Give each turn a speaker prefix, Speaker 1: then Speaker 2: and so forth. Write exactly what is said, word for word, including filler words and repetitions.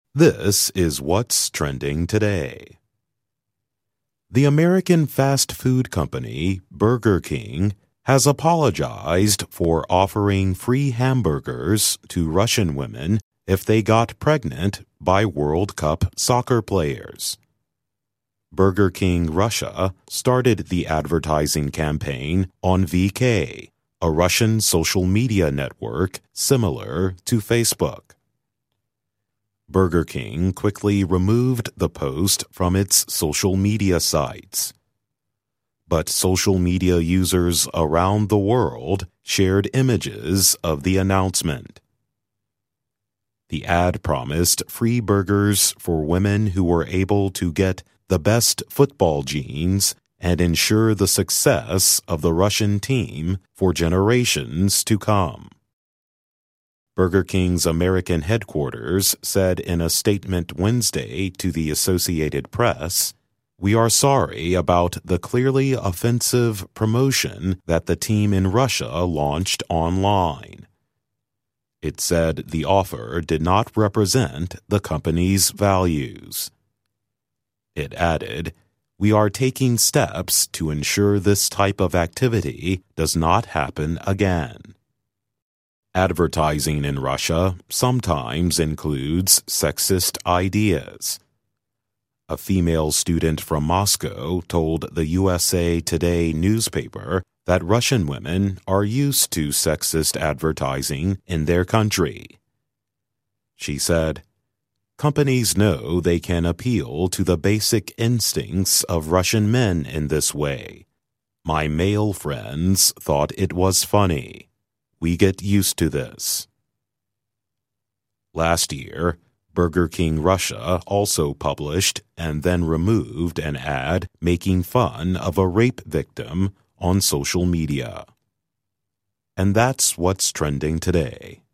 Speaker 1: This is what's trending today. The American fast food company Burger King has apologized for offering free hamburgers to Russian women if they got pregnant by World Cup soccer players. Burger King Russia started the advertising campaign on V K, a Russian social media network similar to Facebook. Burger King quickly removed the post from its social media sites. But social media users around the world shared images of the announcement. The ad promised free burgers for women who were able to get the best football genes and ensure the success of the Russian team for generations to come. Burger King's American headquarters said in a statement Wednesday to the Associated Press, "We are sorry about the clearly offensive promotion that the team in Russia launched online." It said the offer did not represent the company's values. It added, "We are taking steps to ensure this type of activity does not happen again." Advertising in Russia sometimes includes sexist ideas. A female student from Moscow told the U S A Today newspaper that Russian women are used to sexist advertising in their country. She said, "Companies know they can appeal to the basic instincts of Russian men in this way. My male friends thought it was funny. We get used to this." Last year, Burger King Russia also published and then removed an ad making fun of a rape victim on social media. And that's what's trending today.